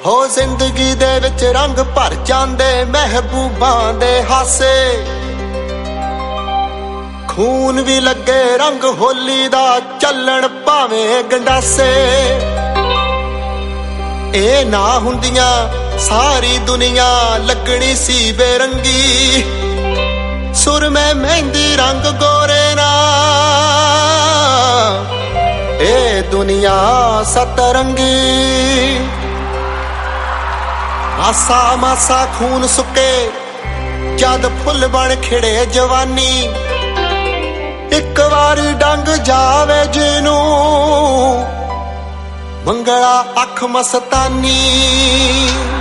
ਹੋ ਜ਼ਿੰਦਗੀ ਦੇ ਵਿੱਚ ਰੰਗ ਭਰ ਜਾਂਦੇ ਮਹਿਬੂਬਾਂ ਦੇ ਹਾਸੇ ਖੂਨ ਵੀ ਲੱਗੇ ਰੰਗ ਹੋਲੀ ਦਾ ਚੱਲਣ ਭਾਵੇਂ ਗੰਡਾਸੇ ਇਹ ਨਾ ਹੁੰਦੀਆਂ ਸਾਰੀ ਦੁਨੀਆ ਲੱਗਣੀ ਸੀ ਬੇਰੰਗੀ ਸੁਰਮੇ ਮਹਿੰਦੀ ਰੰਗ ਗੋਰੇ ਨਾ ਇਹ ਦੁਨੀਆ ਸਤਰੰਗੀ ਮਾਸਾ ਮਾਸਾ ਖੂਨ ਸੁੱਕੇ ਜਦ ਫੁੱਲ ਬਣ ਖਿੜੇ ਜਵਾਨੀ ਇੱਕ ਵਾਰੀ ਡੰਗ ਜਾਵੇ ਜਿਹਨੂੰ ਮੰਗਲਾ ਅੱਖ ਮਸਤਾਨੀ